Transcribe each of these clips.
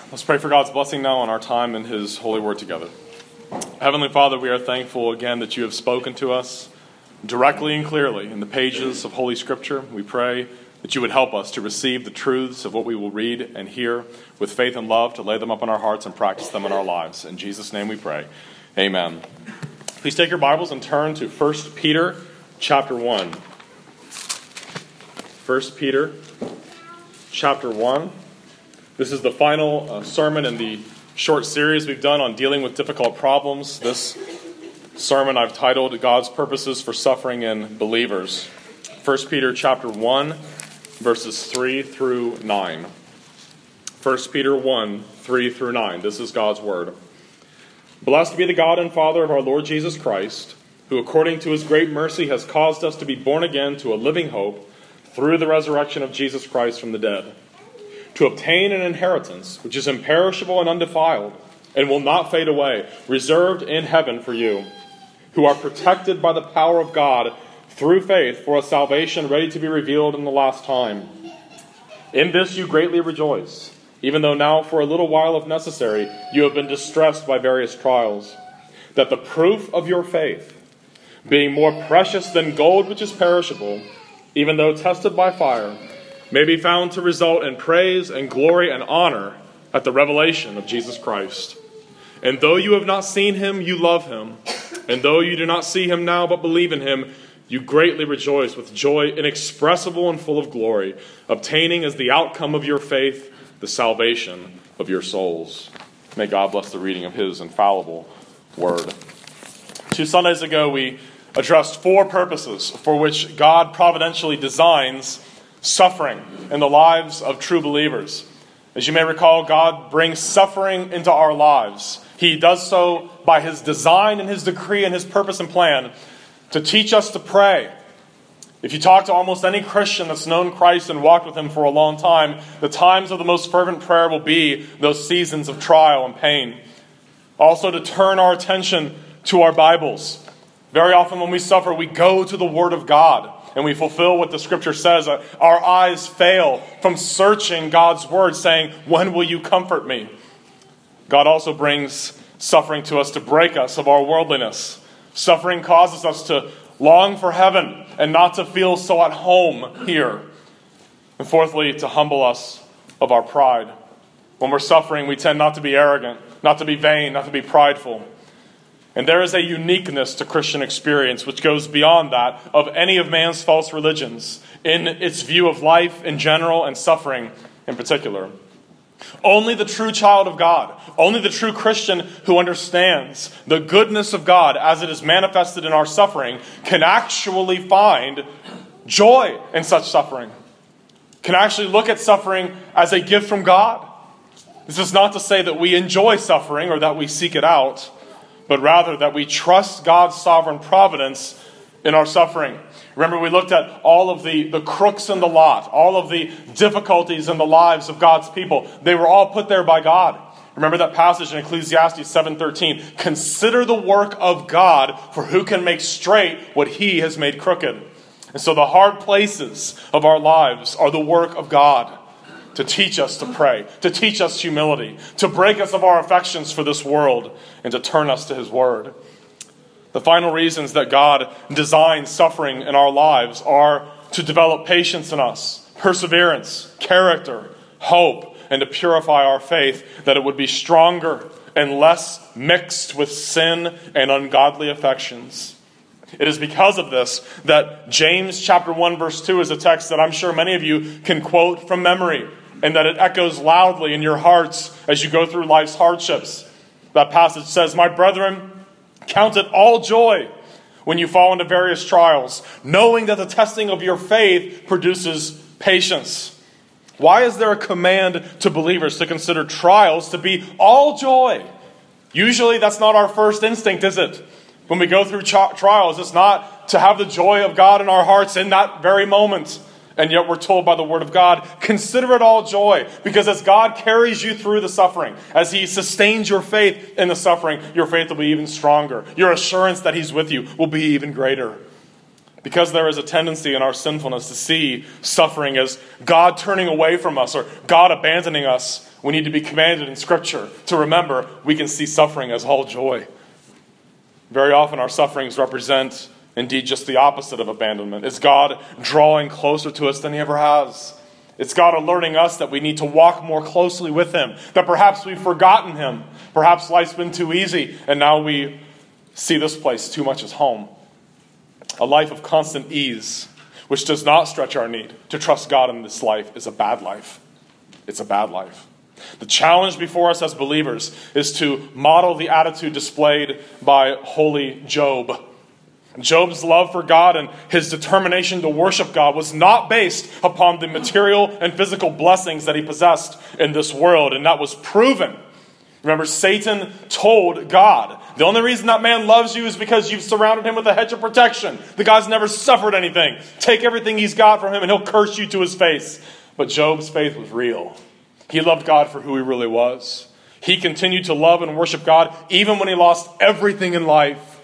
Let's pray for God's blessing now on our time in His holy word together. Heavenly Father, we are thankful again that you have spoken to us directly and clearly in the pages of Holy Scripture. We pray that you would help us to receive the truths of what we will read and hear with faith and love, to lay them up in our hearts and practice them in our lives. In Jesus' name we pray. Amen. Please take your Bibles and turn to 1 Peter chapter 1. 1 Peter chapter 1. This is the final sermon in the short series we've done on dealing with difficult problems. This sermon I've titled God's Purposes for Suffering in Believers. 1 Peter chapter 1, verses 3 through 9. 1 Peter 1, 3 through 9. This is God's word. Blessed be the God and Father of our Lord Jesus Christ, who according to his great mercy has caused us to be born again to a living hope through the resurrection of Jesus Christ from the dead, to obtain an inheritance which is imperishable and undefiled, and will not fade away, reserved in heaven for you, who are protected by the power of God through faith for a salvation ready to be revealed in the last time. In this you greatly rejoice, even though now for a little while, if necessary, you have been distressed by various trials, that the proof of your faith, being more precious than gold which is perishable, even though tested by fire, may be found to result in praise and glory and honor at the revelation of Jesus Christ. And though you have not seen him, you love him. And though you do not see him now, but believe in him, you greatly rejoice with joy inexpressible and full of glory, obtaining as the outcome of your faith the salvation of your souls. May God bless the reading of his infallible word. 2 Sundays ago, we addressed 4 purposes for which God providentially designs suffering in the lives of true believers. As you may recall, God brings suffering into our lives. He does so by his design and his decree and his purpose and plan to teach us to pray. If you talk to almost any Christian that's known Christ and walked with him for a long time, the times of the most fervent prayer will be those seasons of trial and pain. Also to turn our attention to our Bibles. Very often when we suffer, we go to the Word of God and we fulfill what the Scripture says. Our eyes fail from searching God's Word, saying, when will you comfort me? God also brings suffering to us to break us of our worldliness. Suffering causes us to long for heaven and not to feel so at home here. And fourthly, to humble us of our pride. When we're suffering, we tend not to be arrogant, not to be vain, not to be prideful. And there is a uniqueness to Christian experience which goes beyond that of any of man's false religions in its view of life in general and suffering in particular. Only the true child of God, only the true Christian who understands the goodness of God as it is manifested in our suffering can actually find joy in such suffering, can actually look at suffering as a gift from God. This is not to say that we enjoy suffering or that we seek it out, but rather that we trust God's sovereign providence in our suffering. Remember, we looked at all of the crooks in the lot, all of the difficulties in the lives of God's people. They were all put there by God. Remember that passage in Ecclesiastes 7:13. Consider the work of God, for who can make straight what he has made crooked? And so the hard places of our lives are the work of God, to teach us to pray, to teach us humility, to break us of our affections for this world, and to turn us to his word. The final reasons that God designs suffering in our lives are to develop patience in us, perseverance, character, hope, and to purify our faith, that it would be stronger and less mixed with sin and ungodly affections. It is because of this that James chapter 1 verse 2 is a text that I'm sure many of you can quote from memory, and that it echoes loudly in your hearts as you go through life's hardships. That passage says, "My brethren, count it all joy when you fall into various trials, knowing that the testing of your faith produces patience." Why is there a command to believers to consider trials to be all joy? Usually that's not our first instinct, is it? When we go through trials, it's not to have the joy of God in our hearts in that very moment. And yet we're told by the Word of God, consider it all joy, because as God carries you through the suffering, as he sustains your faith in the suffering, your faith will be even stronger. Your assurance that he's with you will be even greater. Because there is a tendency in our sinfulness to see suffering as God turning away from us or God abandoning us, we need to be commanded in Scripture to remember we can see suffering as all joy. Very often our sufferings represent indeed just the opposite of abandonment. It's God drawing closer to us than He ever has. It's God alerting us that we need to walk more closely with Him, that perhaps we've forgotten Him. Perhaps life's been too easy, and now we see this place too much as home. A life of constant ease, which does not stretch our need to trust God in this life, is a bad life. It's a bad life. The challenge before us as believers is to model the attitude displayed by holy Job. Job's love for God and his determination to worship God was not based upon the material and physical blessings that he possessed in this world, and that was proven. Remember, Satan told God, the only reason that man loves you is because you've surrounded him with a hedge of protection. The guy's never suffered anything. Take everything he's got from him and he'll curse you to his face. But Job's faith was real. He loved God for who he really was. He continued to love and worship God even when he lost everything in life.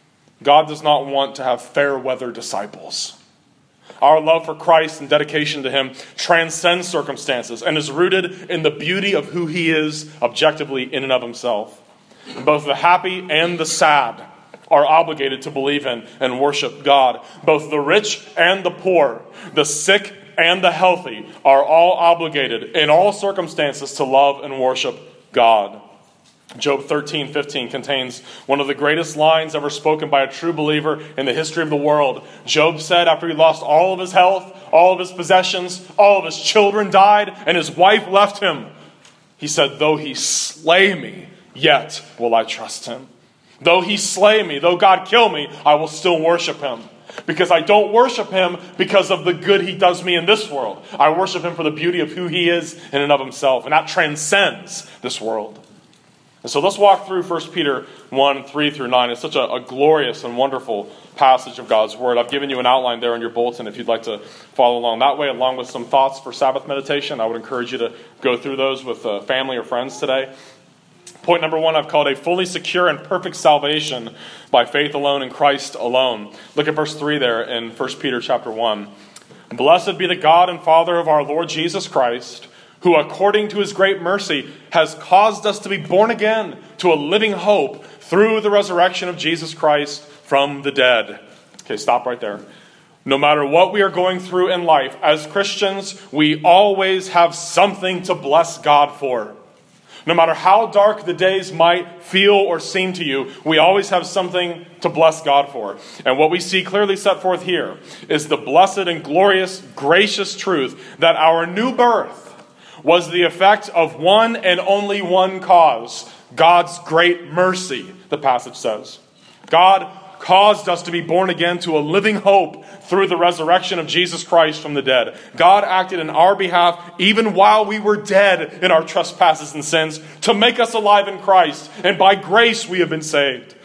God does not want to have fair weather disciples. Our love for Christ and dedication to Him transcends circumstances and is rooted in the beauty of who He is objectively in and of Himself. Both the happy and the sad are obligated to believe in and worship God. Both the rich and the poor, the sick and the healthy are all obligated in all circumstances to love and worship God. Job 13:15 contains one of the greatest lines ever spoken by a true believer in the history of the world. Job said after he lost all of his health, all of his possessions, all of his children died, and his wife left him. He said, "Though he slay me, yet will I trust him. Though he slay me, though God kill me, I will still worship him. Because I don't worship him because of the good he does me in this world. I worship him for the beauty of who he is in and of himself, and that transcends this world." And so let's walk through 1 Peter 1, 3 through 9. It's such a glorious and wonderful passage of God's Word. I've given you an outline there in your bulletin if you'd like to follow along that way, along with some thoughts for Sabbath meditation. I would encourage you to go through those with family or friends today. Point number 1, I've called a fully secure and perfect salvation by faith alone in Christ alone. Look at verse 3 there in 1 Peter chapter 1. "Blessed be the God and Father of our Lord Jesus Christ, who according to his great mercy has caused us to be born again to a living hope through the resurrection of Jesus Christ from the dead." Okay, stop right there. No matter what we are going through in life, as Christians, we always have something to bless God for. No matter how dark the days might feel or seem to you, we always have something to bless God for. And what we see clearly set forth here is the blessed and glorious, gracious truth that our new birth was the effect of one and only one cause, God's great mercy, the passage says. God caused us to be born again to a living hope through the resurrection of Jesus Christ from the dead. God acted in our behalf even while we were dead in our trespasses and sins to make us alive in Christ, and by grace we have been saved.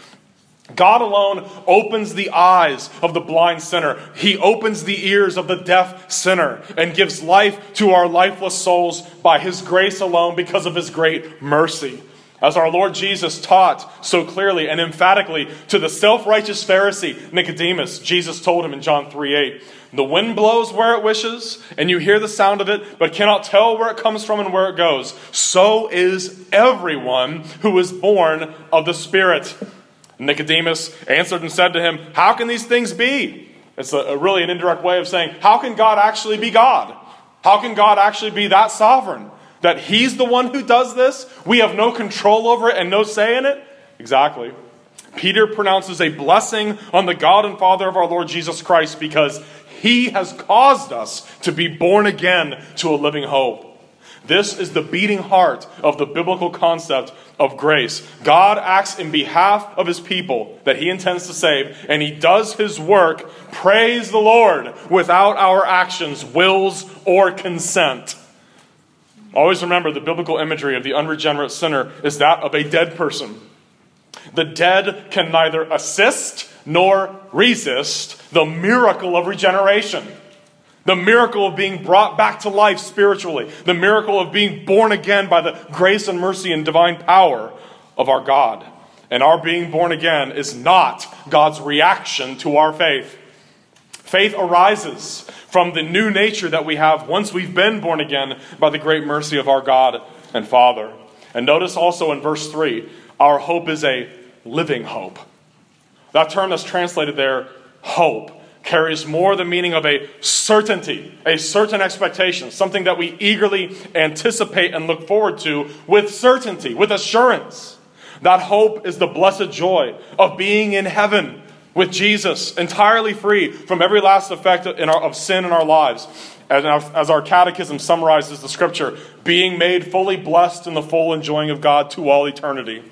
God alone opens the eyes of the blind sinner. He opens the ears of the deaf sinner and gives life to our lifeless souls by His grace alone because of His great mercy. As our Lord Jesus taught so clearly and emphatically to the self-righteous Pharisee Nicodemus, Jesus told him in John 3:8, "The wind blows where it wishes, and you hear the sound of it, but cannot tell where it comes from and where it goes. So is everyone who is born of the Spirit." Nicodemus answered and said to him, "How can these things be?" It's really an indirect way of saying, how can God actually be God? How can God actually be that sovereign? That He's the one who does this? We have no control over it and no say in it? Exactly. Peter pronounces a blessing on the God and Father of our Lord Jesus Christ because He has caused us to be born again to a living hope. This is the beating heart of the biblical concept of grace. God acts in behalf of His people that He intends to save, and He does His work, praise the Lord, without our actions, wills, or consent. Always remember the biblical imagery of the unregenerate sinner is that of a dead person. The dead can neither assist nor resist the miracle of regeneration. The miracle of being brought back to life spiritually. The miracle of being born again by the grace and mercy and divine power of our God. And our being born again is not God's reaction to our faith. Faith arises from the new nature that we have once we've been born again by the great mercy of our God and Father. And notice also in verse 3, our hope is a living hope. That term that's translated there, hope, carries more the meaning of a certainty, a certain expectation, something that we eagerly anticipate and look forward to with certainty, with assurance. That hope is the blessed joy of being in heaven with Jesus, entirely free from every last effect of sin in our lives. As our catechism summarizes the scripture, being made fully blessed in the full enjoying of God to all eternity.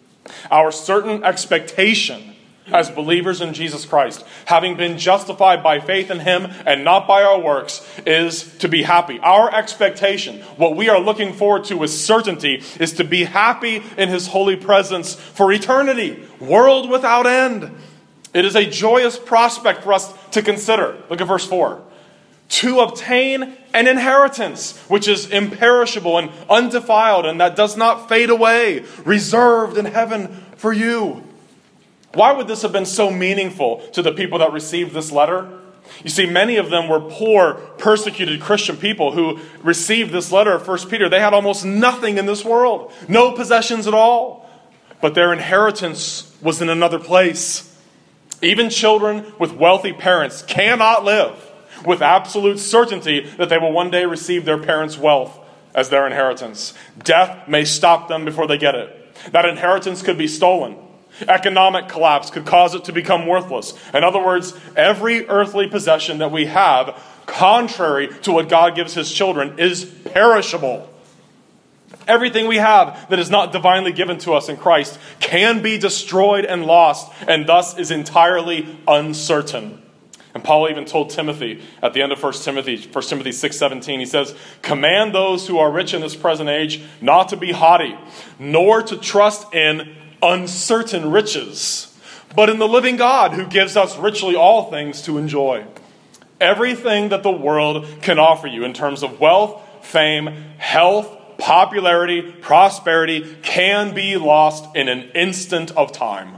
Our certain expectation as believers in Jesus Christ, having been justified by faith in Him and not by our works, is to be happy. Our expectation, what we are looking forward to with certainty, is to be happy in His holy presence for eternity, world without end. It is a joyous prospect for us to consider. Look at verse 4. To obtain an inheritance, which is imperishable and undefiled, and that does not fade away, reserved in heaven for you. Why would this have been so meaningful to the people that received this letter? You see, many of them were poor, persecuted Christian people who received this letter of 1 Peter. They had almost nothing in this world, no possessions at all. But their inheritance was in another place. Even children with wealthy parents cannot live with absolute certainty that they will one day receive their parents' wealth as their inheritance. Death may stop them before they get it. That inheritance could be stolen. Economic collapse could cause it to become worthless. In other words, every earthly possession that we have, contrary to what God gives His children, is perishable. Everything we have that is not divinely given to us in Christ can be destroyed and lost, and thus is entirely uncertain. And Paul even told Timothy at the end of 1 Timothy 6:17, he says, "Command those who are rich in this present age not to be haughty, nor to trust in uncertain riches, but in the living God who gives us richly all things to enjoy." Everything that the world can offer you in terms of wealth, fame, health, popularity, prosperity can be lost in an instant of time.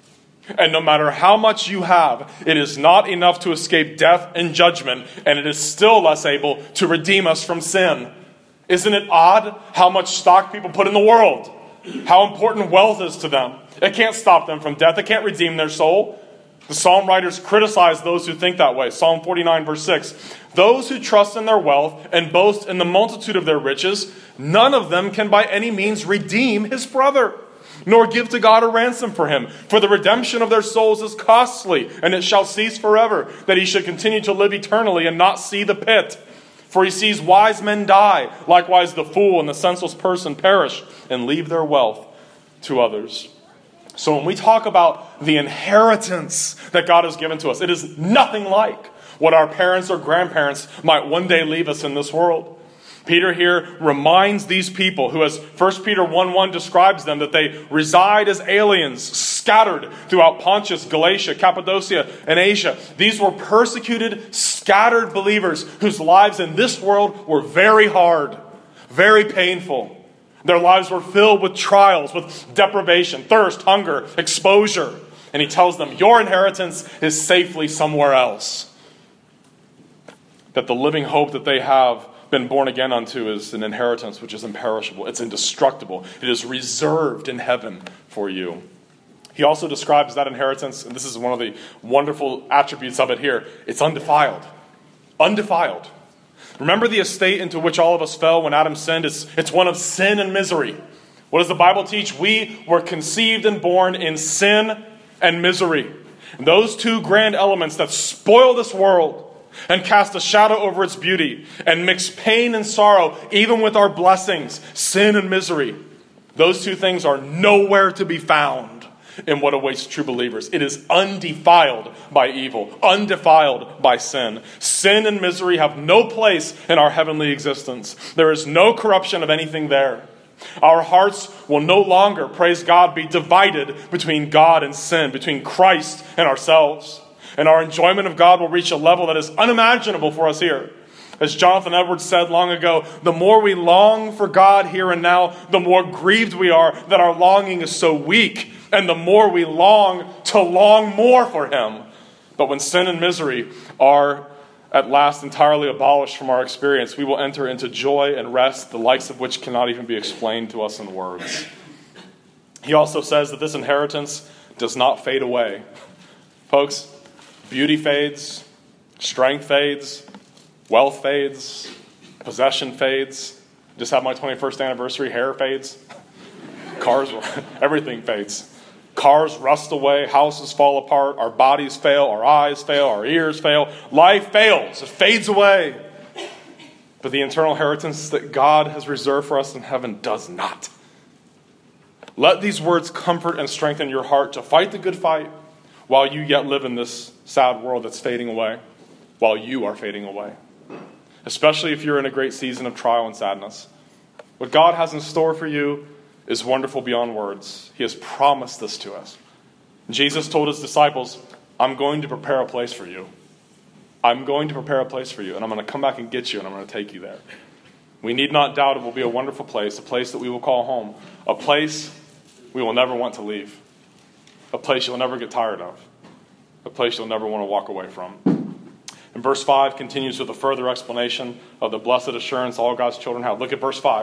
And no matter how much you have, it is not enough to escape death and judgment, and it is still less able to redeem us from sin. Isn't it odd how much stock people put in the world? How important wealth is to them. It can't stop them from death. It can't redeem their soul. The psalm writers criticize those who think that way. Psalm 49 verse 6. Those who trust in their wealth and boast in the multitude of their riches, none of them can by any means redeem his brother, nor give to God a ransom for him. For the redemption of their souls is costly, and it shall cease forever, that he should continue to live eternally and not see the pit. For he sees wise men die, likewise the fool and the senseless person perish and leave their wealth to others. So when we talk about the inheritance that God has given to us, it is nothing like what our parents or grandparents might one day leave us in this world. Peter here reminds these people who, as 1 Peter 1:1 describes them, that they reside as aliens scattered throughout Pontus, Galatia, Cappadocia, and Asia. These were persecuted, scattered believers whose lives in this world were very hard, very painful. Their lives were filled with trials, with deprivation, thirst, hunger, exposure. And he tells them, your inheritance is safely somewhere else. That the living hope that they have been born again unto is an inheritance which is imperishable. It's indestructible. It is reserved in heaven for you. He also describes that inheritance, and this is one of the wonderful attributes of it here. It's undefiled. Undefiled. Remember the estate into which all of us fell when Adam sinned? It's one of sin and misery. What does the Bible teach? We were conceived and born in sin and misery. And those two grand elements that spoil this world and cast a shadow over its beauty, and mix pain and sorrow even with our blessings, sin and misery. Those two things are nowhere to be found in what awaits true believers. It is undefiled by evil, undefiled by sin. Sin and misery have no place in our heavenly existence. There is no corruption of anything there. Our hearts will no longer, praise God, be divided between God and sin, between Christ and ourselves. And our enjoyment of God will reach a level that is unimaginable for us here. As Jonathan Edwards said long ago, the more we long for God here and now, the more grieved we are that our longing is so weak, and the more we long to long more for Him. But when sin and misery are at last entirely abolished from our experience, we will enter into joy and rest, the likes of which cannot even be explained to us in words. He also says that this inheritance does not fade away. Folks, beauty fades, strength fades, wealth fades, possession fades. Just had my 21st anniversary, hair fades. Cars, everything fades. Cars rust away, houses fall apart, our bodies fail, our eyes fail, our ears fail. Life fails, it fades away. But the eternal inheritance that God has reserved for us in heaven does not. Let these words comfort and strengthen your heart to fight the good fight while you yet live in this sad world that's fading away, while you are fading away. Especially if you're in a great season of trial and sadness. What God has in store for you is wonderful beyond words. He has promised this to us. Jesus told his disciples, I'm going to prepare a place for you. I'm going to prepare a place for you, and I'm going to come back and get you, and I'm going to take you there. We need not doubt it will be a wonderful place, a place that we will call home, a place we will never want to leave, a place you'll never get tired of, a place you'll never want to walk away from. And verse 5 continues with a further explanation of the blessed assurance all God's children have. Look at verse 5.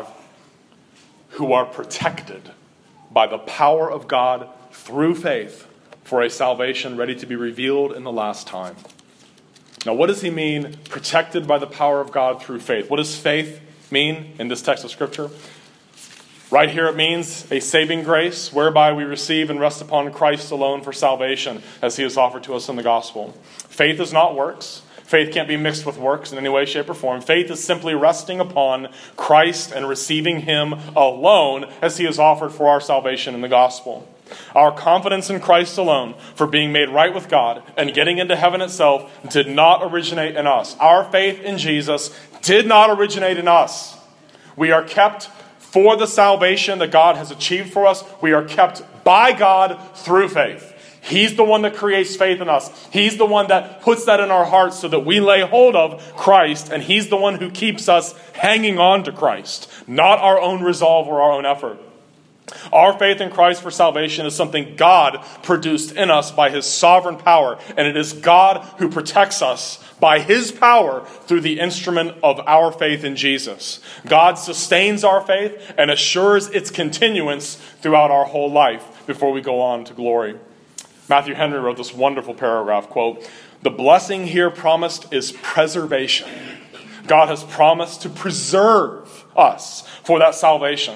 Who are protected by the power of God through faith for a salvation ready to be revealed in the last time. Now, what does he mean, protected by the power of God through faith? What does faith mean in this text of Scripture? Right here it means a saving grace whereby we receive and rest upon Christ alone for salvation as he has offered to us in the gospel. Faith is not works. Faith can't be mixed with works in any way, shape, or form. Faith is simply resting upon Christ and receiving him alone as he has offered for our salvation in the gospel. Our confidence in Christ alone for being made right with God and getting into heaven itself did not originate in us. Our faith in Jesus did not originate in us. We are kept for the salvation that God has achieved for us. We are kept by God through faith. He's the one that creates faith in us. He's the one that puts that in our hearts so that we lay hold of Christ, and he's the one who keeps us hanging on to Christ, not our own resolve or our own effort. Our faith in Christ for salvation is something God produced in us by his sovereign power, and it is God who protects us by his power through the instrument of our faith in Jesus. God sustains our faith and assures its continuance throughout our whole life before we go on to glory. Matthew Henry wrote this wonderful paragraph, quote, "The blessing here promised is preservation. God has promised to preserve us for that salvation."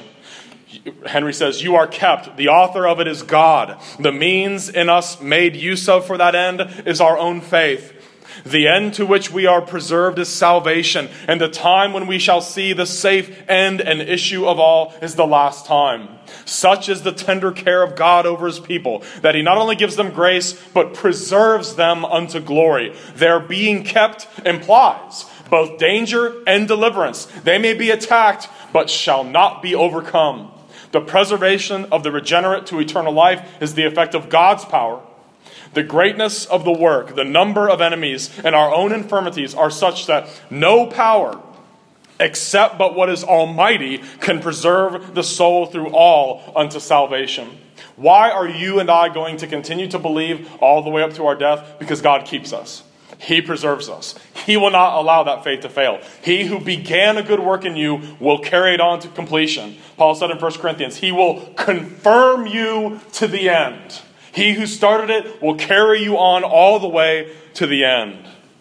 Henry says, "You are kept. The author of it is God. The means in us made use of for that end is our own faith. The end to which we are preserved is salvation, and the time when we shall see the safe end and issue of all is the last time. Such is the tender care of God over his people, that he not only gives them grace, but preserves them unto glory." Their being kept implies both danger and deliverance. They may be attacked, but shall not be overcome. The preservation of the regenerate to eternal life is the effect of God's power. The greatness of the work, the number of enemies, and our own infirmities are such that no power, except but what is almighty, can preserve the soul through all unto salvation. Why are you and I going to continue to believe all the way up to our death? Because God keeps us. He preserves us. He will not allow that faith to fail. He who began a good work in you will carry it on to completion. Paul said in 1 Corinthians, he will confirm you to the end. He who started it will carry you on all the way to the end.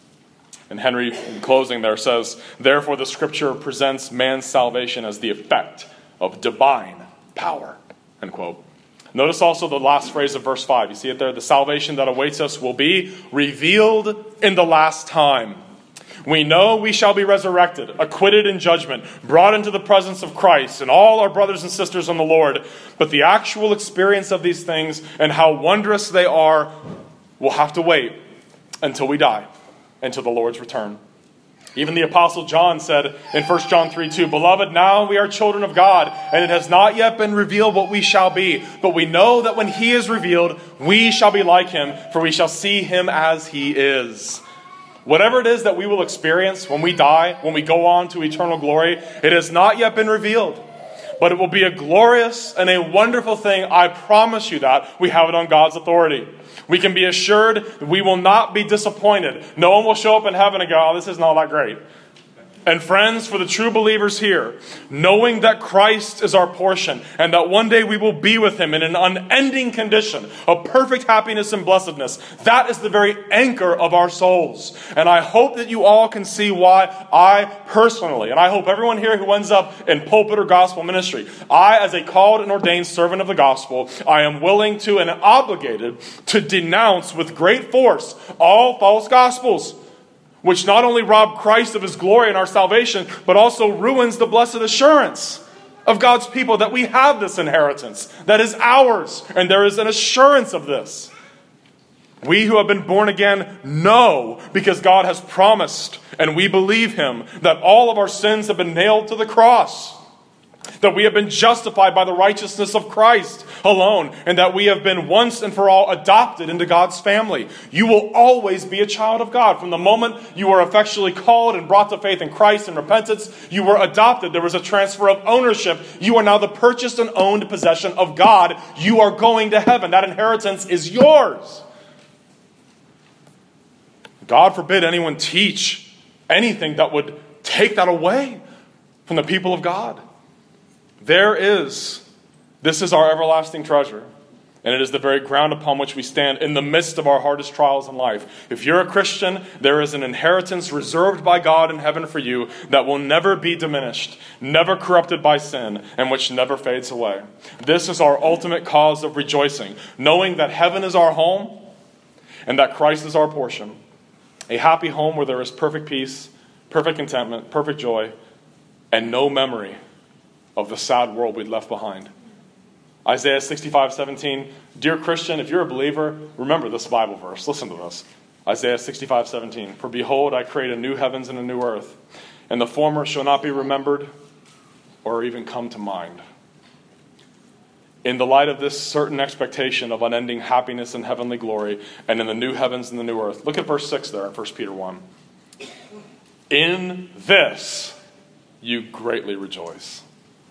And Henry, in closing there, says, "Therefore the Scripture presents man's salvation as the effect of divine power." End quote. Notice also the last phrase of verse 5. You see it there? The salvation that awaits us will be revealed in the last time. We know we shall be resurrected, acquitted in judgment, brought into the presence of Christ and all our brothers and sisters in the Lord. But the actual experience of these things and how wondrous they are will have to wait until we die, until the Lord's return. Even the Apostle John said in 1 John 3:2, "Beloved, now we are children of God, and it has not yet been revealed what we shall be. But we know that when he is revealed, we shall be like him, for we shall see him as he is." Whatever it is that we will experience when we die, when we go on to eternal glory, it has not yet been revealed. But it will be a glorious and a wonderful thing. I promise you that. We have it on God's authority. We can be assured that we will not be disappointed. No one will show up in heaven and go, oh, this isn't all that great. And friends, for the true believers here, knowing that Christ is our portion and that one day we will be with Him in an unending condition of perfect happiness and blessedness, that is the very anchor of our souls. And I hope that you all can see why I personally, and I hope everyone here who ends up in pulpit or gospel ministry, I, as a called and ordained servant of the gospel, I am willing to and obligated to denounce with great force all false gospels, which not only rob Christ of His glory and our salvation, but also ruins the blessed assurance of God's people that we have this inheritance that is ours, and there is an assurance of this. We who have been born again know, because God has promised, and we believe Him, that all of our sins have been nailed to the cross, that we have been justified by the righteousness of Christ alone, and that we have been once and for all adopted into God's family. You will always be a child of God. From the moment you were effectually called and brought to faith in Christ and repentance, you were adopted. There was a transfer of ownership. You are now the purchased and owned possession of God. You are going to heaven. That inheritance is yours. God forbid anyone teach anything that would take that away from the people of God. This is our everlasting treasure, and it is the very ground upon which we stand in the midst of our hardest trials in life. If you're a Christian, there is an inheritance reserved by God in heaven for you that will never be diminished, never corrupted by sin, and which never fades away. This is our ultimate cause of rejoicing, knowing that heaven is our home and that Christ is our portion. A happy home where there is perfect peace, perfect contentment, perfect joy, and no memory of the sad world we'd left behind. Isaiah 65:17. Dear Christian, if you're a believer, remember this Bible verse. Listen to this. Isaiah 65:17. For behold, I create a new heavens and a new earth, and the former shall not be remembered or even come to mind. In the light of this certain expectation of unending happiness and heavenly glory, and in the new heavens and the new earth, look at verse 6 there in 1 Peter 1. In this you greatly rejoice.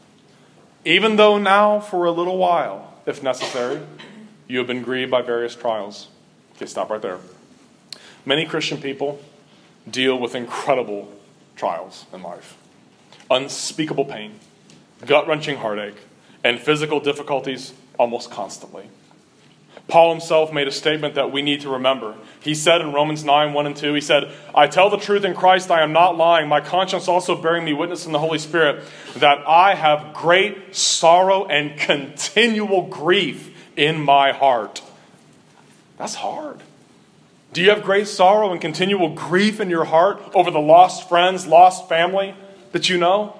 Even though now, for a little while, if necessary, you have been grieved by various trials. Okay, stop right there. Many Christian people deal with incredible trials in life. Unspeakable pain, gut-wrenching heartache, and physical difficulties almost constantly. Paul himself made a statement that we need to remember. He said in Romans 9:1-2, he said, I tell the truth in Christ, I am not lying. My conscience also bearing me witness in the Holy Spirit, that I have great sorrow and continual grief in my heart. That's hard. Do you have great sorrow and continual grief in your heart over the lost friends, lost family that you know?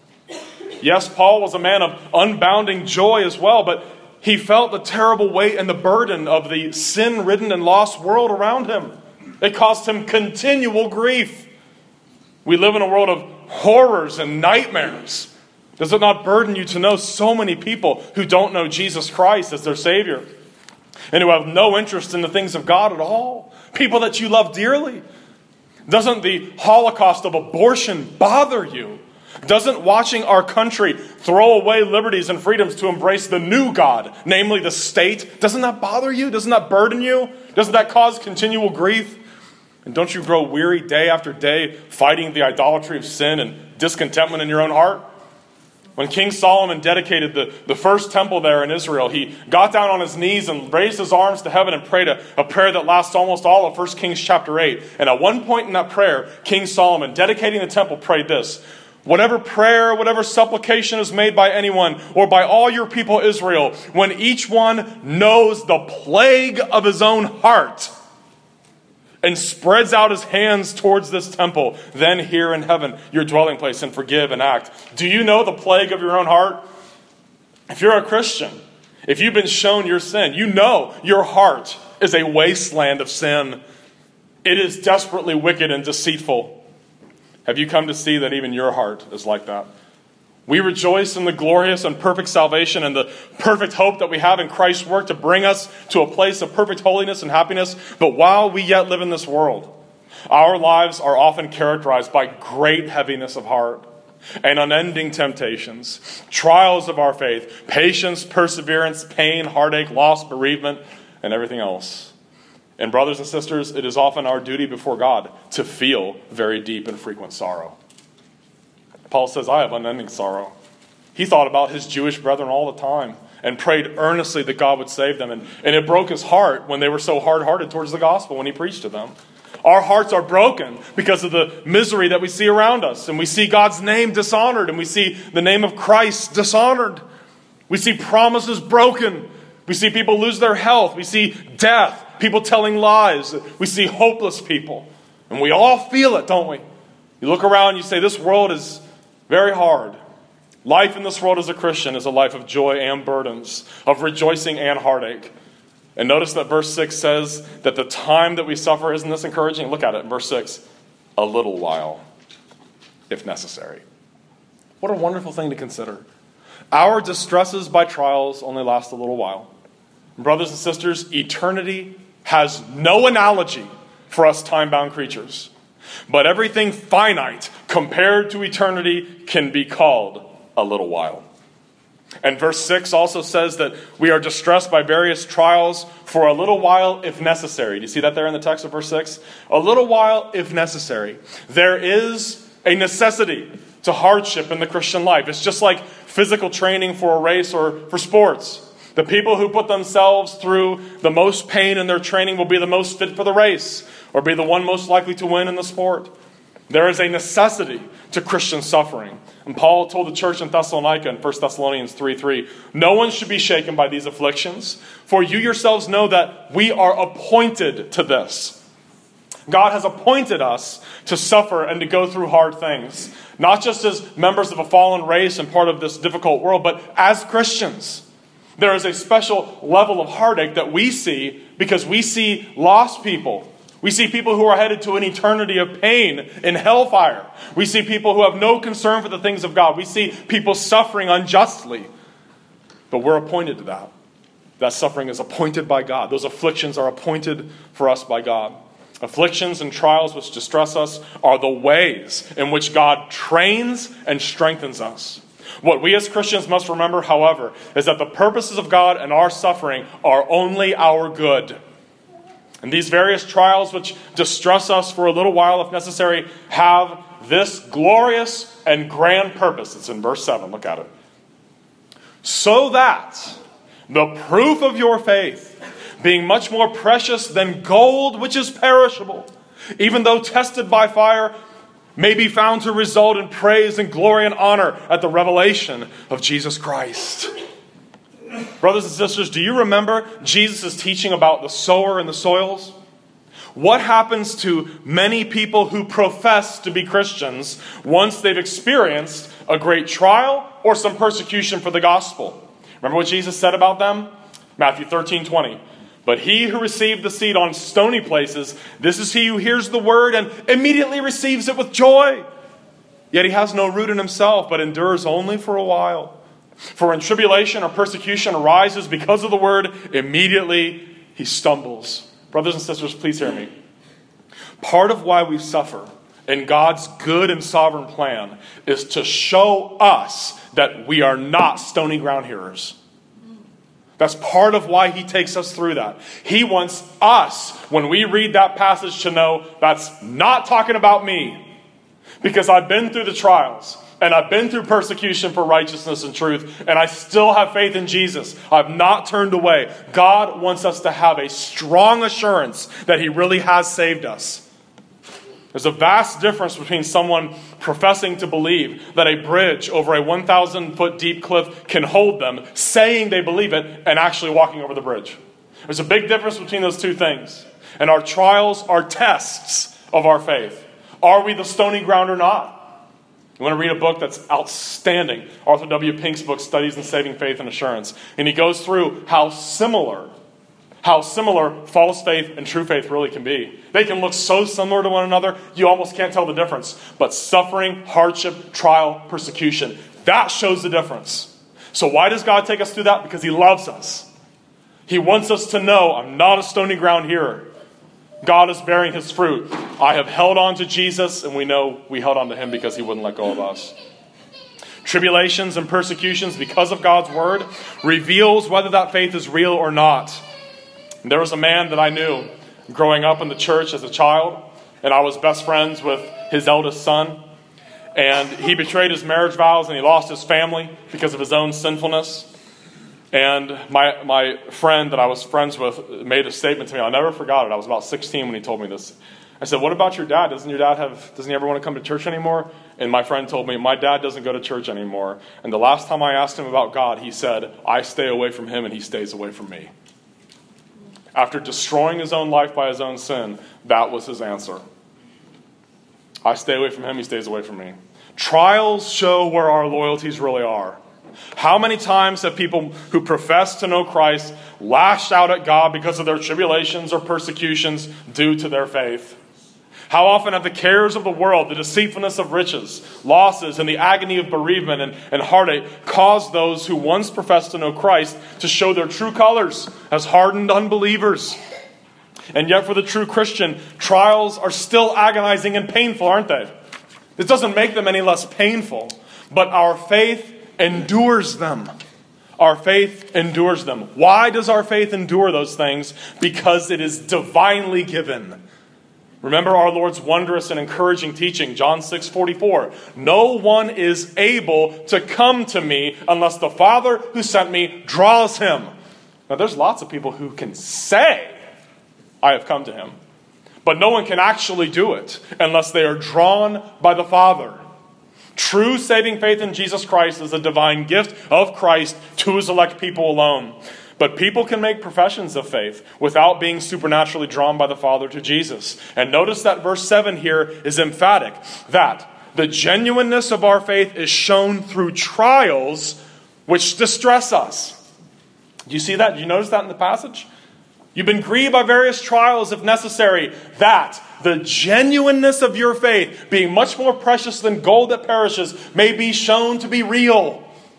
Yes, Paul was a man of unbounding joy as well, but he felt the terrible weight and the burden of the sin-ridden and lost world around him. It caused him continual grief. We live in a world of horrors and nightmares. Does it not burden you to know so many people who don't know Jesus Christ as their Savior and who have no interest in the things of God at all? People that you love dearly. Doesn't the Holocaust of abortion bother you? Doesn't watching our country throw away liberties and freedoms to embrace the new God, namely the state, doesn't that bother you? Doesn't that burden you? Doesn't that cause continual grief? And don't you grow weary day after day fighting the idolatry of sin and discontentment in your own heart? When King Solomon dedicated the first temple there in Israel, he got down on his knees and raised his arms to heaven and prayed a prayer that lasts almost all of 1 Kings chapter 8. And at one point in that prayer, King Solomon, dedicating the temple, prayed this: whatever prayer, whatever supplication is made by anyone or by all your people Israel, when each one knows the plague of his own heart and spreads out his hands towards this temple, then here in heaven, your dwelling place, and forgive and act. Do you know the plague of your own heart? If you're a Christian, if you've been shown your sin, you know your heart is a wasteland of sin. It is desperately wicked and deceitful. Have you come to see that even your heart is like that? We rejoice in the glorious and perfect salvation and the perfect hope that we have in Christ's work to bring us to a place of perfect holiness and happiness. But while we yet live in this world, our lives are often characterized by great heaviness of heart. and unending temptations, trials of our faith, patience, perseverance, pain, heartache, loss, bereavement, and everything else. And brothers and sisters, it is often our duty before God to feel very deep and frequent sorrow. Paul says, I have unending sorrow. He thought about his Jewish brethren all the time and prayed earnestly that God would save them. And it broke his heart when they were so hard-hearted towards the gospel when he preached to them. Our hearts are broken because of the misery that we see around us. And we see God's name dishonored. And we see the name of Christ dishonored. We see promises broken. We see people lose their health. We see death. People telling lies. We see hopeless people. And we all feel it, don't we? You look around and you say, this world is very hard. Life in this world as a Christian is a life of joy and burdens, of rejoicing and heartache. And notice that verse 6 says that the time that we suffer, isn't this encouraging? Look at it in verse 6. A little while, if necessary. What a wonderful thing to consider. Our distresses by trials only last a little while. Brothers and sisters, eternity has no analogy for us time-bound creatures. But everything finite compared to eternity can be called a little while. And verse 6 also says that we are distressed by various trials for a little while if necessary. Do you see that there in the text of verse 6? A little while if necessary. There is a necessity to hardship in the Christian life. It's just like physical training for a race or for sports. The people who put themselves through the most pain in their training will be the most fit for the race or be the one most likely to win in the sport. There is a necessity to Christian suffering. And Paul told the church in Thessalonica in 1 Thessalonians 3:3, no one should be shaken by these afflictions, for you yourselves know that we are appointed to this. God has appointed us to suffer and to go through hard things, not just as members of a fallen race and part of this difficult world, but as Christians. There is a special level of heartache that we see because we see lost people. We see people who are headed to an eternity of pain in hellfire. We see people who have no concern for the things of God. We see people suffering unjustly. But we're appointed to that. That suffering is appointed by God. Those afflictions are appointed for us by God. Afflictions and trials which distress us are the ways in which God trains and strengthens us. What we as Christians must remember, however, is that the purposes of God and our suffering are only our good. And these various trials which distress us for a little while, if necessary, have this glorious and grand purpose. It's in verse 7. Look at it. So that the proof of your faith, being much more precious than gold which is perishable, even though tested by fire, may be found to result in praise and glory and honor at the revelation of Jesus Christ. Brothers and sisters, do you remember Jesus' teaching about the sower and the soils? What happens to many people who profess to be Christians once they've experienced a great trial or some persecution for the gospel? Remember what Jesus said about them? Matthew 13:20. But he who received the seed on stony places, this is he who hears the word and immediately receives it with joy. Yet he has no root in himself, but endures only for a while. For when tribulation or persecution arises because of the word, immediately he stumbles. Brothers and sisters, please hear me. Part of why we suffer in God's good and sovereign plan is to show us that we are not stony ground hearers. That's part of why he takes us through that. He wants us, when we read that passage, to know that's not talking about me. Because I've been through the trials. And I've been through persecution for righteousness and truth. And I still have faith in Jesus. I've not turned away. God wants us to have a strong assurance that he really has saved us. There's a vast difference between someone professing to believe that a bridge over a 1,000-foot deep cliff can hold them, saying they believe it, and actually walking over the bridge. There's a big difference between those two things. And our trials are tests of our faith. Are we the stony ground or not? You want to read a book that's outstanding. Arthur W. Pink's book, Studies in Saving Faith and Assurance. And he goes through how similar false faith and true faith really can be. They can look so similar to one another, you almost can't tell the difference. But suffering, hardship, trial, persecution, that shows the difference. So why does God take us through that? Because he loves us. He wants us to know, I'm not a stony ground hearer. God is bearing his fruit. I have held on to Jesus, and we know we held on to him because he wouldn't let go of us. tribulations and persecutions because of God's word reveals whether that faith is real or not. And there was a man that I knew growing up in the church as a child, and I was best friends with his eldest son. And he betrayed his marriage vows and he lost his family because of his own sinfulness. And my friend that I was friends with made a statement to me. I never forgot it. I was about 16 when he told me this. I said, "What about your dad? Doesn't he ever want to come to church anymore?" And my friend told me, "My dad doesn't go to church anymore. And the last time I asked him about God, he said, I stay away from him and he stays away from me." After destroying his own life by his own sin, that was his answer. I stay away from him, he stays away from me. Trials show where our loyalties really are. How many times have people who profess to know Christ lashed out at God because of their tribulations or persecutions due to their faith? How often have the cares of the world, the deceitfulness of riches, losses, and the agony of bereavement and heartache caused those who once professed to know Christ to show their true colors as hardened unbelievers? And yet for the true Christian, trials are still agonizing and painful, aren't they? This doesn't make them any less painful, but our faith endures them. Our faith endures them. Why does our faith endure those things? Because it is divinely given. Remember our Lord's wondrous and encouraging teaching, John 6:44. "No one is able to come to me unless the Father who sent me draws him." Now there's lots of people who can say, "I have come to him." But no one can actually do it unless they are drawn by the Father. True saving faith in Jesus Christ is a divine gift of Christ to his elect people alone. But people can make professions of faith without being supernaturally drawn by the Father to Jesus. And notice that verse 7 here is emphatic that the genuineness of our faith is shown through trials which distress us. Do you see that? Do you notice that in the passage? You've been grieved by various trials if necessary, that the genuineness of your faith, being much more precious than gold that perishes, may be shown to be real.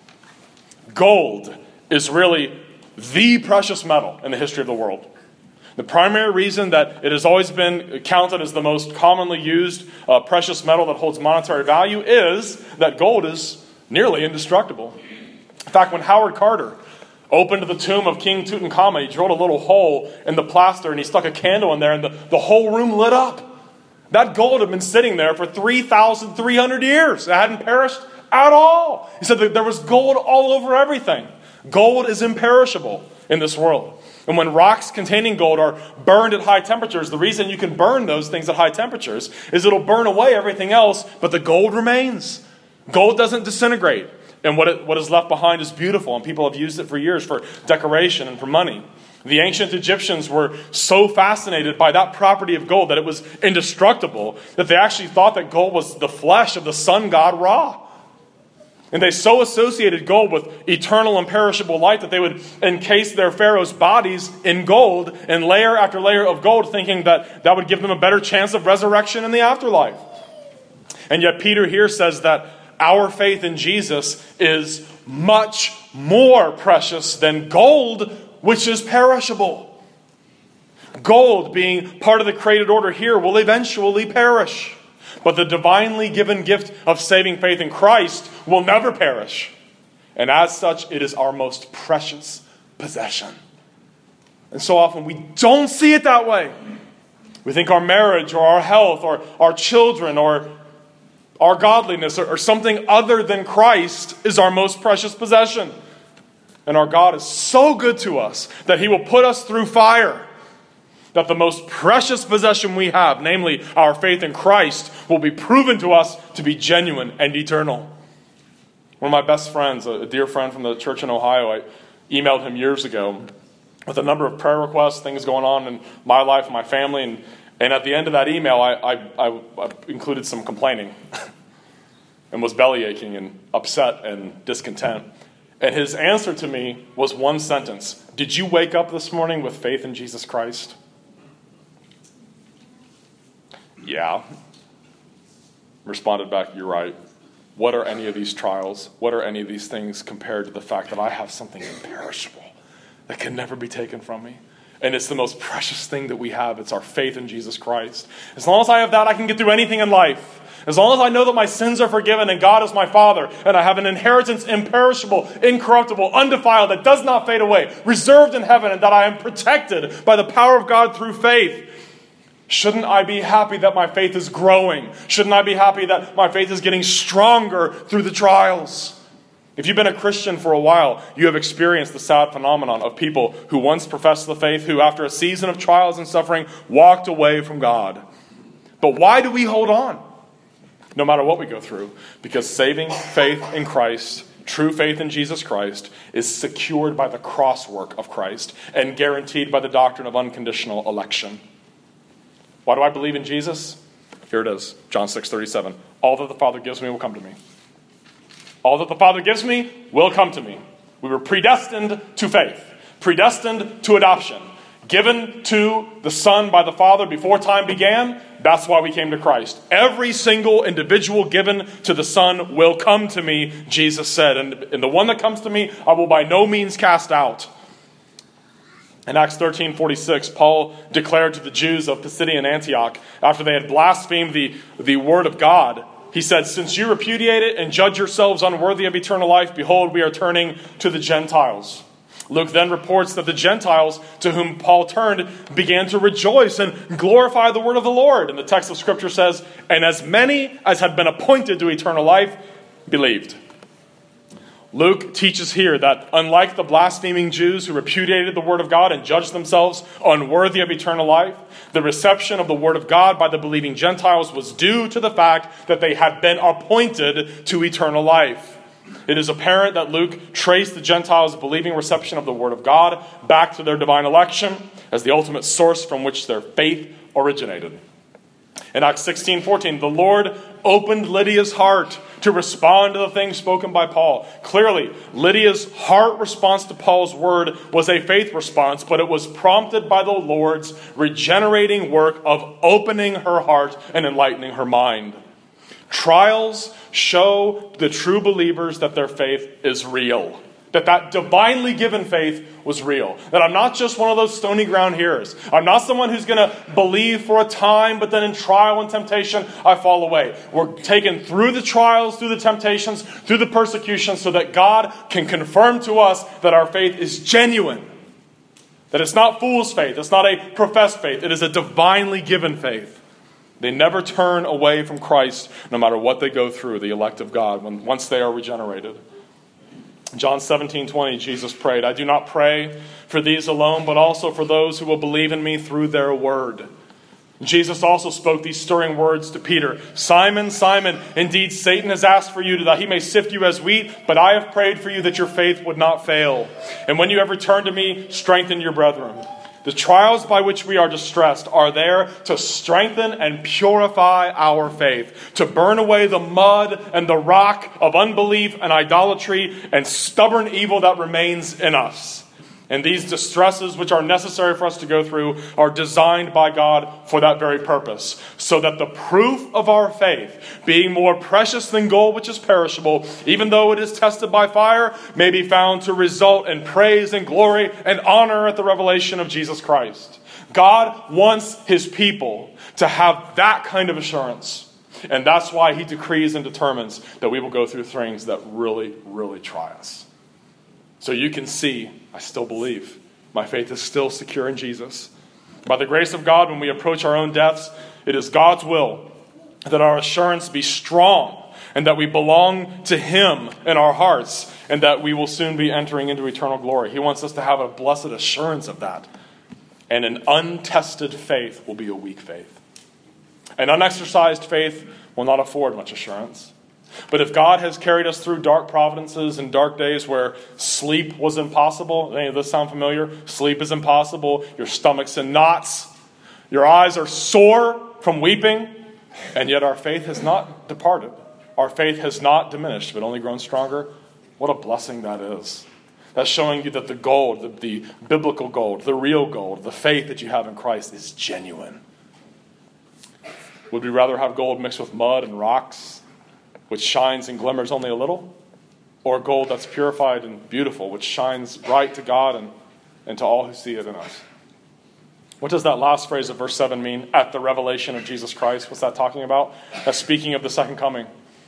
Gold is really the precious metal in the history of the world. The primary reason that it has always been counted as the most commonly used precious metal that holds monetary value is that gold is nearly indestructible. In fact, when Howard Carter opened the tomb of King Tutankhamun, he drilled a little hole in the plaster and he stuck a candle in there and the whole room lit up. That gold had been sitting there for 3,300 years. It hadn't perished at all. He said that there was gold all over everything. Gold is imperishable in this world. And when rocks containing gold are burned at high temperatures, the reason you can burn those things at high temperatures is it'll burn away everything else, but the gold remains. Gold doesn't disintegrate. And what is left behind is beautiful, and people have used it for years for decoration and for money. The ancient Egyptians were so fascinated by that property of gold that it was indestructible that they actually thought that gold was the flesh of the sun god Ra. And they so associated gold with eternal imperishable light that they would encase their pharaoh's bodies in gold and layer after layer of gold, thinking that would give them a better chance of resurrection in the afterlife. And yet Peter here says that our faith in Jesus is much more precious than gold, which is perishable. Gold, being part of the created order here, will eventually perish. But the divinely given gift of saving faith in Christ will never perish. And as such, it is our most precious possession. And so often we don't see it that way. We think our marriage or our health or our children or our godliness or something other than Christ is our most precious possession. And our God is so good to us that he will put us through fire, that the most precious possession we have, namely our faith in Christ, will be proven to us to be genuine and eternal. One of my best friends, a dear friend from the church in Ohio, I emailed him years ago with a number of prayer requests, things going on in my life and my family. And at the end of that email, I included some complaining and was belly aching and upset and discontent. And his answer to me was one sentence: "Did you wake up this morning with faith in Jesus Christ?" "Yeah." Responded back, "You're right. What are any of these trials? What are any of these things compared to the fact that I have something imperishable that can never be taken from me? And it's the most precious thing that we have. It's our faith in Jesus Christ. As long as I have that, I can get through anything in life. As long as I know that my sins are forgiven and God is my Father, and I have an inheritance imperishable, incorruptible, undefiled, that does not fade away, reserved in heaven, and that I am protected by the power of God through faith, shouldn't I be happy that my faith is growing? Shouldn't I be happy that my faith is getting stronger through the trials? If you've been a Christian for a while, you have experienced the sad phenomenon of people who once professed the faith, who after a season of trials and suffering walked away from God. But why do we hold on? No matter what we go through. Because saving faith in Christ, true faith in Jesus Christ, is secured by the cross work of Christ and guaranteed by the doctrine of unconditional election. Why do I believe in Jesus? Here it is, John 6:37. All that the Father gives me will come to me. All that the Father gives me will come to me. We were predestined to faith, predestined to adoption, given to the Son by the Father before time began. That's why we came to Christ. Every single individual given to the Son will come to me, Jesus said. And the one that comes to me, I will by no means cast out. In Acts 13:46, Paul declared to the Jews of Pisidian Antioch, after they had blasphemed the word of God, he said, "Since you repudiate it and judge yourselves unworthy of eternal life, behold, we are turning to the Gentiles." Luke then reports that the Gentiles to whom Paul turned began to rejoice and glorify the word of the Lord. And the text of Scripture says, "And as many as had been appointed to eternal life believed." Luke teaches here that unlike the blaspheming Jews who repudiated the word of God and judged themselves unworthy of eternal life, the reception of the word of God by the believing Gentiles was due to the fact that they had been appointed to eternal life. It is apparent that Luke traced the Gentiles' believing reception of the word of God back to their divine election as the ultimate source from which their faith originated. In Acts 16:14, the Lord opened Lydia's heart to respond to the things spoken by Paul. Clearly, Lydia's heart response to Paul's word was a faith response, but it was prompted by the Lord's regenerating work of opening her heart and enlightening her mind. Trials show the true believers that their faith is real. That divinely given faith was real. That I'm not just one of those stony ground hearers. I'm not someone who's going to believe for a time, but then in trial and temptation, I fall away. We're taken through the trials, through the temptations, through the persecution, so that God can confirm to us that our faith is genuine. That it's not fool's faith. It's not a professed faith. It is a divinely given faith. They never turn away from Christ, no matter what they go through, the elect of God, once they are regenerated. John 17:20, Jesus prayed, "I do not pray for these alone, but also for those who will believe in me through their word." Jesus also spoke these stirring words to Peter. "Simon, Simon, indeed Satan has asked for you that he may sift you as wheat, but I have prayed for you that your faith would not fail. And when you have returned to me, strengthen your brethren." The trials by which we are distressed are there to strengthen and purify our faith, to burn away the mud and the rock of unbelief and idolatry and stubborn evil that remains in us. And these distresses, which are necessary for us to go through, are designed by God for that very purpose, so that the proof of our faith, being more precious than gold which is perishable, even though it is tested by fire, may be found to result in praise and glory and honor at the revelation of Jesus Christ. God wants his people to have that kind of assurance. And that's why he decrees and determines that we will go through things that really, really try us. So you can see, I still believe. My faith is still secure in Jesus. By the grace of God, when we approach our own deaths, it is God's will that our assurance be strong and that we belong to him in our hearts and that we will soon be entering into eternal glory. He wants us to have a blessed assurance of that. And an untested faith will be a weak faith. An unexercised faith will not afford much assurance. But if God has carried us through dark providences and dark days where sleep was impossible, any of this sound familiar? Sleep is impossible. Your stomach's in knots. Your eyes are sore from weeping. And yet our faith has not departed. Our faith has not diminished, but only grown stronger. What a blessing that is. That's showing you that the gold, the biblical gold, the real gold, the faith that you have in Christ is genuine. Would we rather have gold mixed with mud and rocks, which shines and glimmers only a little? Or gold that's purified and beautiful, which shines bright to God and to all who see it in us? What does that last phrase of verse 7 mean? At the revelation of Jesus Christ. What's that talking about? That's speaking of the second coming.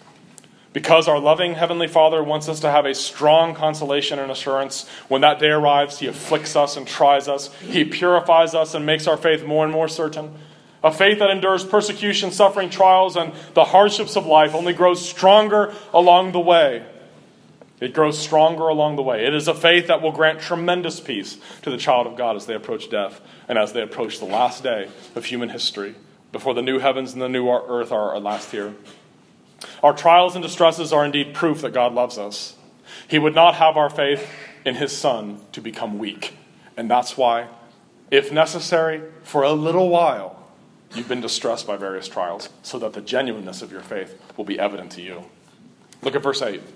Because our loving Heavenly Father wants us to have a strong consolation and assurance. When that day arrives, He afflicts us and tries us. He purifies us and makes our faith more and more certain. A faith that endures persecution, suffering, trials, and the hardships of life only grows stronger along the way. It grows stronger along the way. It is a faith that will grant tremendous peace to the child of God as they approach death and as they approach the last day of human history before the new heavens and the new earth are at last here. Our trials and distresses are indeed proof that God loves us. He would not have our faith in His Son to become weak. And that's why, if necessary, for a little while, you've been distressed by various trials, so that the genuineness of your faith will be evident to you. Look at verse 8.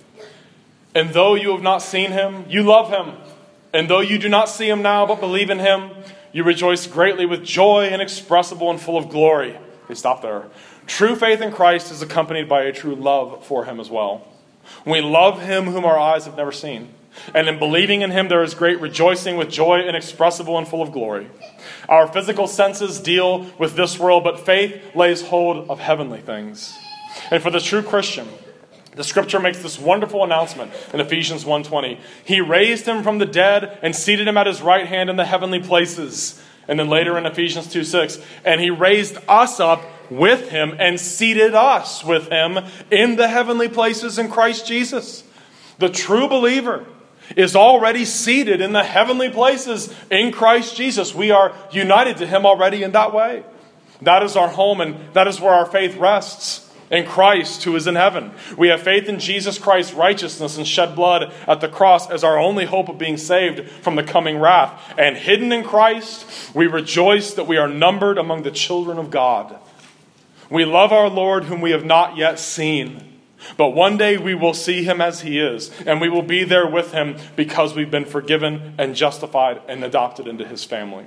And though you have not seen Him, you love Him. And though you do not see Him now, but believe in Him, you rejoice greatly with joy inexpressible and full of glory. They stop there. True faith in Christ is accompanied by a true love for Him as well. We love Him whom our eyes have never seen. And in believing in Him, there is great rejoicing with joy inexpressible and full of glory. Our physical senses deal with this world, but faith lays hold of heavenly things. And for the true Christian, the Scripture makes this wonderful announcement in Ephesians 1:20. He raised Him from the dead and seated Him at His right hand in the heavenly places. And then later in Ephesians 2:6, and He raised us up with Him and seated us with Him in the heavenly places in Christ Jesus. The true believer is already seated in the heavenly places in Christ Jesus. We are united to Him already in that way. That is our home, and that is where our faith rests, in Christ who is in heaven. We have faith in Jesus Christ's righteousness and shed blood at the cross as our only hope of being saved from the coming wrath. And hidden in Christ, we rejoice that we are numbered among the children of God. We love our Lord whom we have not yet seen. But one day we will see Him as He is, and we will be there with Him because we've been forgiven and justified and adopted into His family.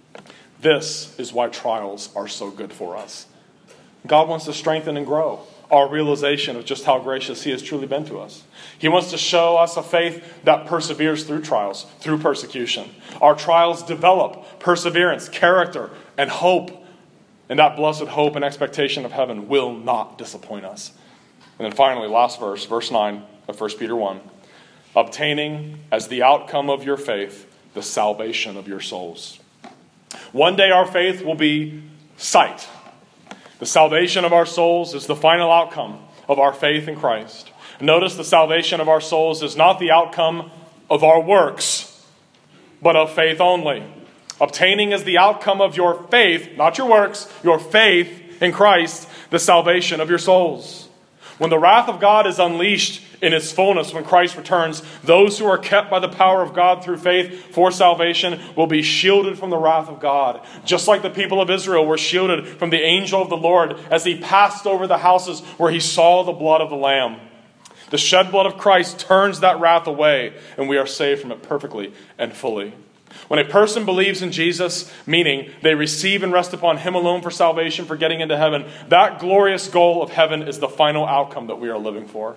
This is why trials are so good for us. God wants to strengthen and grow our realization of just how gracious He has truly been to us. He wants to show us a faith that perseveres through trials, through persecution. Our trials develop perseverance, character, and hope. And that blessed hope and expectation of heaven will not disappoint us. And then finally, last verse, verse 9 of 1 Peter 1. Obtaining as the outcome of your faith the salvation of your souls. One day our faith will be sight. The salvation of our souls is the final outcome of our faith in Christ. Notice the salvation of our souls is not the outcome of our works, but of faith only. Obtaining as the outcome of your faith, not your works, your faith in Christ, the salvation of your souls. When the wrath of God is unleashed in its fullness, when Christ returns, those who are kept by the power of God through faith for salvation will be shielded from the wrath of God. Just like the people of Israel were shielded from the angel of the Lord as he passed over the houses where he saw the blood of the Lamb. The shed blood of Christ turns that wrath away, and we are saved from it perfectly and fully. When a person believes in Jesus, meaning they receive and rest upon Him alone for salvation, for getting into heaven, that glorious goal of heaven is the final outcome that we are living for.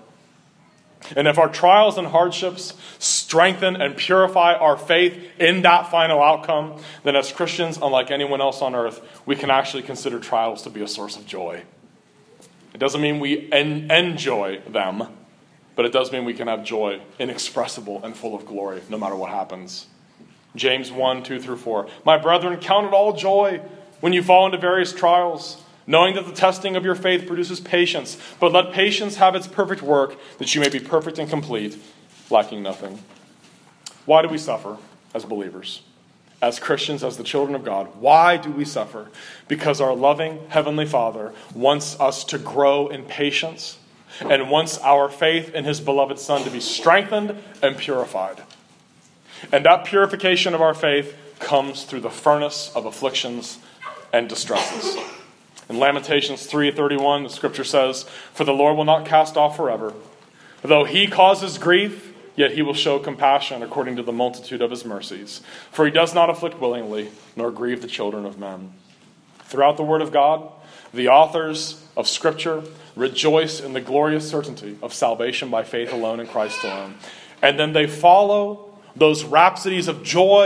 And if our trials and hardships strengthen and purify our faith in that final outcome, then as Christians, unlike anyone else on earth, we can actually consider trials to be a source of joy. It doesn't mean we enjoy them, but it does mean we can have joy inexpressible and full of glory no matter what happens. James 1, 2 through 4. My brethren, count it all joy when you fall into various trials, knowing that the testing of your faith produces patience. But let patience have its perfect work, that you may be perfect and complete, lacking nothing. Why do we suffer as believers? As Christians, as the children of God, why do we suffer? Because our loving Heavenly Father wants us to grow in patience and wants our faith in His beloved Son to be strengthened and purified. And that purification of our faith comes through the furnace of afflictions and distresses. In Lamentations 3:31, the Scripture says, "For the Lord will not cast off forever. Though He causes grief, yet He will show compassion according to the multitude of His mercies. For He does not afflict willingly, nor grieve the children of men." Throughout the Word of God, the authors of Scripture rejoice in the glorious certainty of salvation by faith alone in Christ alone. And then they follow those rhapsodies of joy and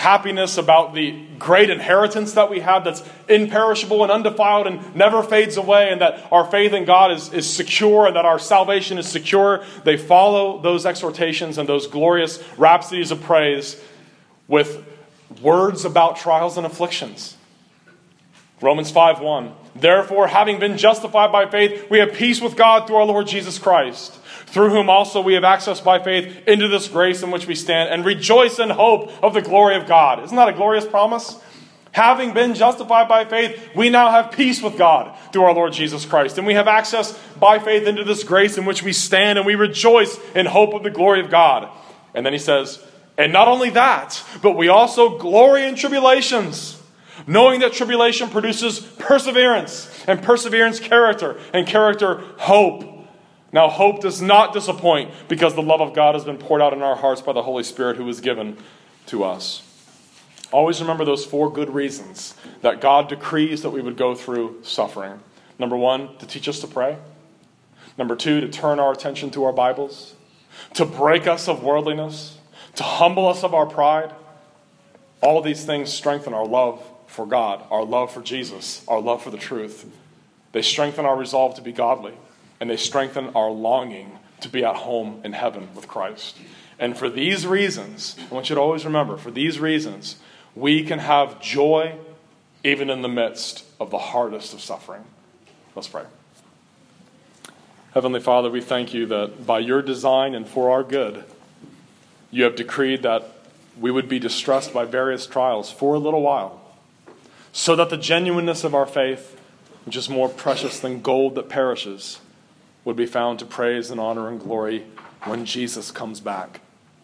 happiness about the great inheritance that we have that's imperishable and undefiled and never fades away, and that our faith in God is secure and that our salvation is secure, they follow those exhortations and those glorious rhapsodies of praise with words about trials and afflictions. Romans 5:1. Therefore, having been justified by faith, we have peace with God through our Lord Jesus Christ, through whom also we have access by faith into this grace in which we stand, and rejoice in hope of the glory of God. Isn't that a glorious promise? Having been justified by faith, we now have peace with God through our Lord Jesus Christ. And we have access by faith into this grace in which we stand, and we rejoice in hope of the glory of God. And then he says, and not only that, but we also glory in tribulations, knowing that tribulation produces perseverance, and perseverance character, and character hope. Now hope does not disappoint, because the love of God has been poured out in our hearts by the Holy Spirit who was given to us. Always remember those 4 good reasons that God decrees that we would go through suffering. Number 1, to teach us to pray. Number 2, to turn our attention to our Bibles. To break us of worldliness. To humble us of our pride. All these things strengthen our love for God, our love for Jesus, our love for the truth. They strengthen our resolve to be godly. And they strengthen our longing to be at home in heaven with Christ. And for these reasons, I want you to always remember, for these reasons, we can have joy even in the midst of the hardest of suffering. Let's pray. Heavenly Father, we thank you that by your design and for our good, you have decreed that we would be distressed by various trials for a little while, so that the genuineness of our faith, which is more precious than gold that perishes, would be found to praise and honor and glory when Jesus comes back.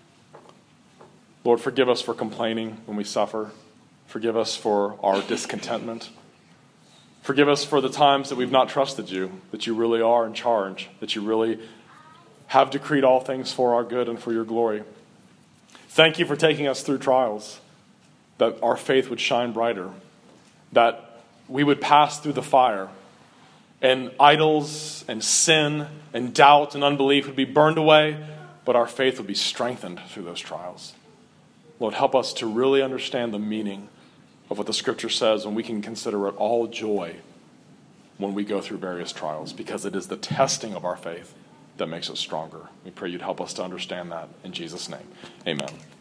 Lord, forgive us for complaining when we suffer. Forgive us for our discontentment. Forgive us for the times that we've not trusted you, that you really are in charge, that you really have decreed all things for our good and for your glory. Thank you for taking us through trials, that our faith would shine brighter, that we would pass through the fire, and idols and sin and doubt and unbelief would be burned away, but our faith would be strengthened through those trials. Lord, help us to really understand the meaning of what the Scripture says, and we can consider it all joy when we go through various trials, because it is the testing of our faith that makes us stronger. We pray you'd help us to understand that. In Jesus' name, amen.